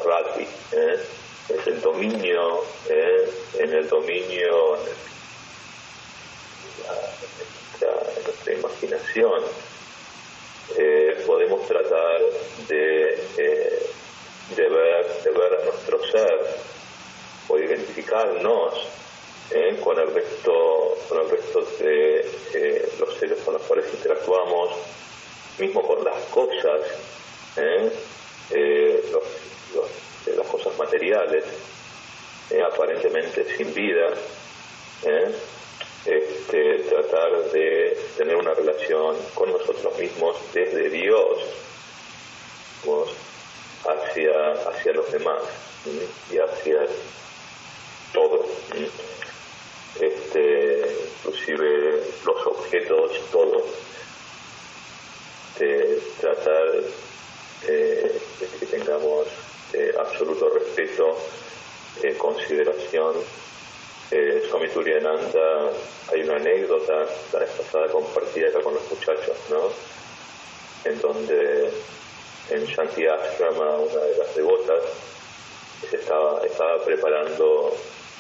rati, es el dominio, en el dominio, en nuestra imaginación, podemos tratar de ver a nuestro ser o identificarnos con el resto de los seres con los cuales interactuamos, mismo con las cosas, las cosas materiales, aparentemente sin vida, tratar de tener una relación con nosotros mismos desde Dios hacia los demás y hacia todo, inclusive los objetos, todo, tratar de que tengamos absoluto respeto, consideración. Swami Turiyananda, hay una anécdota, la vez pasada compartida acá con los muchachos, ¿no? En donde en Shanti Ashrama, una de las devotas, estaba preparando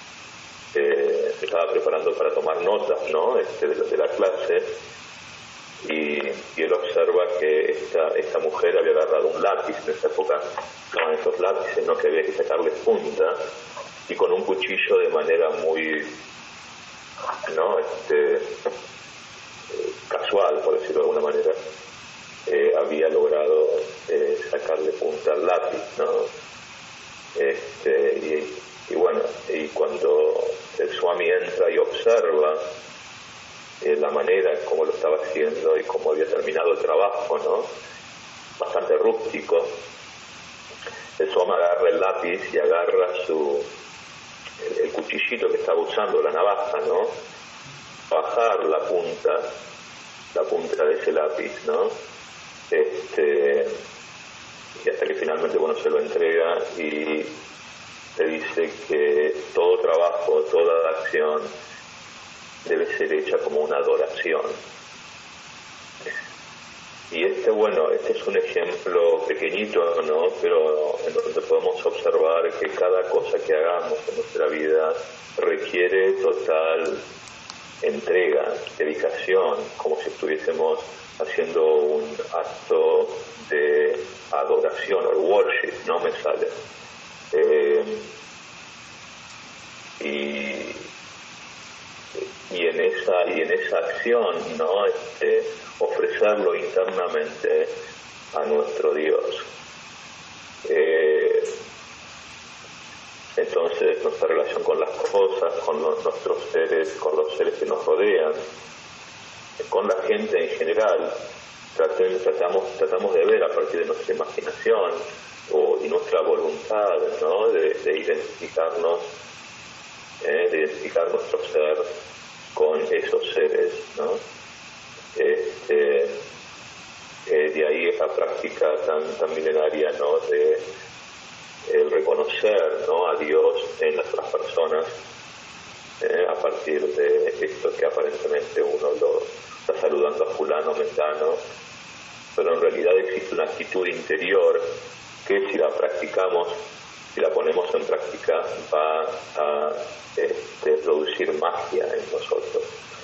para tomar notas, ¿no? De la clase, y él observa que esta mujer había agarrado un lápiz. En esa época estaban estos lápices, ¿no?, que había que sacarle punta, y con un cuchillo de manera muy, ¿no?, casual, por decirlo de alguna manera, había logrado sacarle punta al lápiz, ¿no? Y bueno, y cuando el Swami entra y observa la manera en cómo lo estaba haciendo y cómo había terminado el trabajo, ¿no?, bastante rústico, el Swami agarra el lápiz y agarra el cuchillito que estaba usando, la navaja, ¿no?, bajar la punta de ese lápiz, ¿no?, y hasta que finalmente, bueno, se lo entrega y le dice que todo trabajo, toda acción debe ser hecha como una adoración. Y este es un ejemplo pequeñito, ¿no?, pero en donde podemos observar que cada cosa que hagamos en nuestra vida requiere total entrega, dedicación, como si estuviésemos haciendo un acto de adoración o worship, no me sale. Y en esa acción, ¿no?, ofrecerlo internamente a nuestro Dios. Entonces, nuestra relación con las cosas, con nuestros seres, con los seres que nos rodean, con la gente en general, tratamos de ver a partir de nuestra imaginación y nuestra voluntad, ¿no?, de identificar nuestro ser con esos seres, ¿no? De ahí esa práctica tan milenaria, ¿no?, de el reconocer, ¿no?, a Dios en las otras personas, a partir de esto que aparentemente uno lo está saludando a fulano, mengano, pero en realidad existe una actitud interior que, si la practicamos, si la ponemos en práctica, va a producir magia en nosotros.